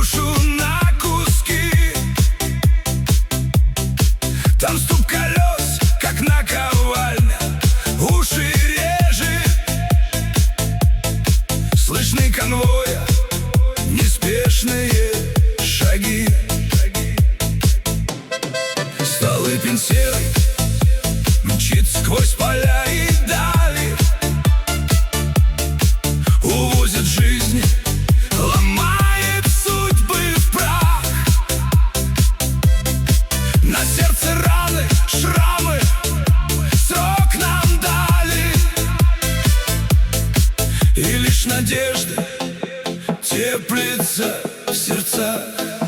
душу на куски. Там стук колес, как наковальня, уши режет. Слышны конвоя неспешные шаги. Столыпин серый мчит сквозь поля и дали. Увозит жизни, ломает судьбы в прах. На сердце раны, шрамы, срок нам дали. И лишь надежда теплится в сердцах.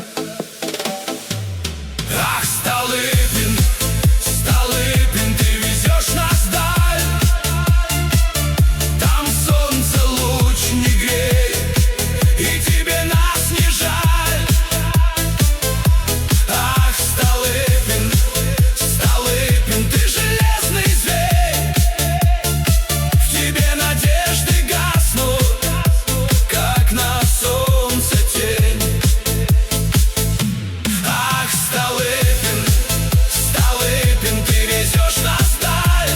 Ах, Столыпин, Столыпин, ты везешь нас вдаль. Там солнце луч не греет, и тебе нас не жаль. Ах, Столыпин, Столыпин, ты железный зверь. В тебе надежды гаснут, как на солнце тень. Ах, Столыпин, Столыпин, ты везешь нас вдаль.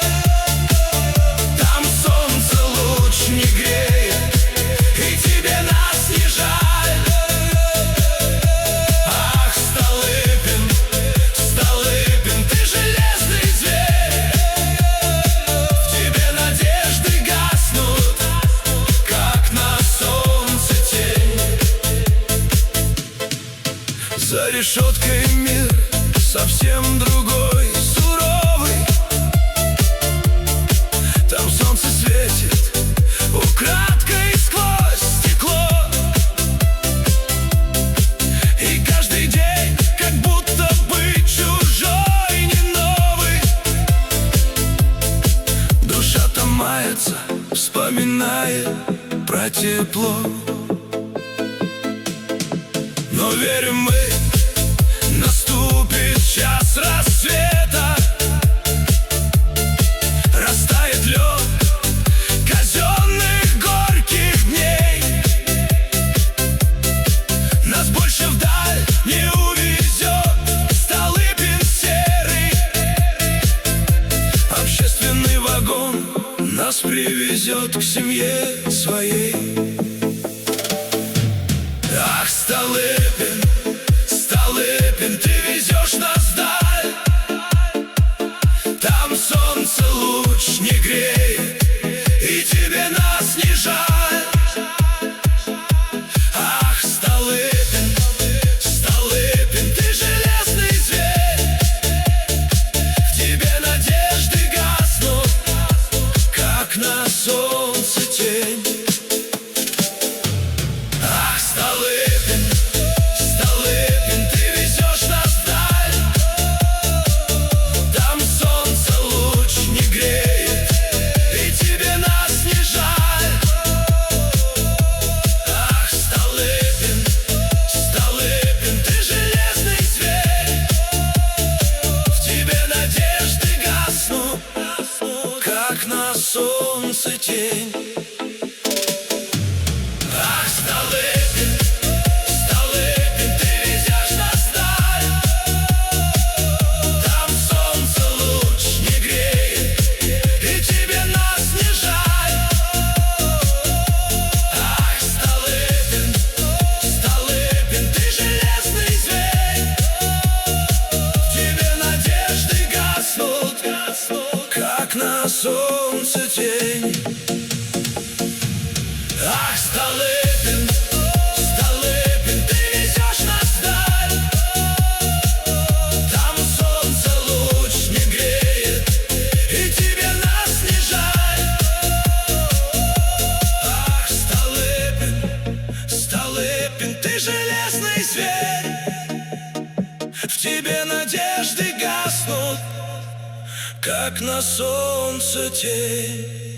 Там солнце луч не греет, и тебе нас не жаль. Ах, Столыпин, Столыпин, ты железный зверь. В тебе надежды гаснут, как на солнце тень. За решеткой мир совсем другой, суровый. Там солнце светит украдкой сквозь стекло. И каждый день как будто бы чужой, не новый. Душа там мается, вспоминая про тепло. Но верим мы, наступит час рассвета. Растает лед казенных горьких дней. Нас больше вдаль не увезет Столыпин серый. Общественный вагон нас привезет к семье своей. Ах, Столыпин, Столыпин, ты везешь нас вдаль. Там солнце луч не греет, и тебе нас не жаль. Ах, Столыпин, Столыпин, ты железный зверь. В тебе надежды гаснут, как на солнце тень. Ах, Столыпин, Столыпин, ты везешь нас вдаль. Там солнце луч не греет, и тебе нас не жаль. Ах, Столыпин, Столыпин, ты железный зверь. В тебе надежды гаснут, как на солнце тень. Ах, Столыпин, Столыпин, ты везешь нас вдаль. Там солнце луч не греет, и тебе нас не жаль. Ах, Столыпин, Столыпин, ты железный зверь. В тебе надежды гаснут, как на солнце тень. Ах, Столыпин, Столыпин, ты везешь нас вдаль. Там солнце луч не греет, и тебе нас не жаль. Ах, Столыпин, Столыпин, ты железный зверь. В тебе надежды гаснут, как на солнце тень.